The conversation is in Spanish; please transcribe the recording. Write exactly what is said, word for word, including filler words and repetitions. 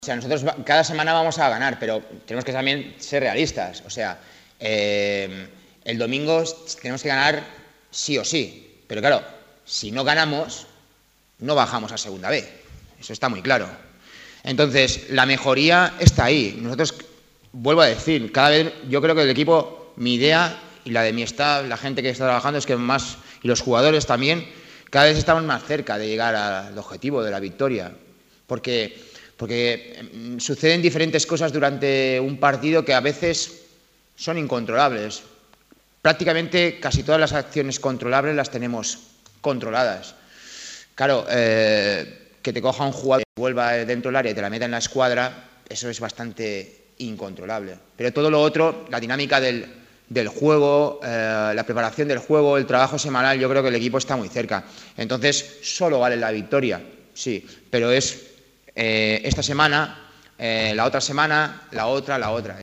O sea, nosotros cada semana vamos a ganar, pero tenemos que también ser realistas. O sea, eh, el domingo tenemos que ganar sí o sí. Pero claro, si no ganamos, no bajamos a segunda B. Eso está muy claro. Entonces, la mejoría está ahí. Nosotros, vuelvo a decir, cada vez yo creo que el equipo, mi idea y la de mi staff, la gente que está trabajando, es que más, y los jugadores también, cada vez estamos más cerca de llegar al objetivo de la victoria. Porque... Porque suceden diferentes cosas durante un partido que a veces son incontrolables. Prácticamente casi todas las acciones controlables las tenemos controladas. Claro, eh, que te coja un jugador que vuelva dentro del área y te la meta en la escuadra, eso es bastante incontrolable. Pero todo lo otro, la dinámica del, del juego, eh, la preparación del juego, el trabajo semanal, yo creo que el equipo está muy cerca. Entonces, solo vale la victoria, sí, pero es... Eh, esta semana, eh, la otra semana, la otra, la otra.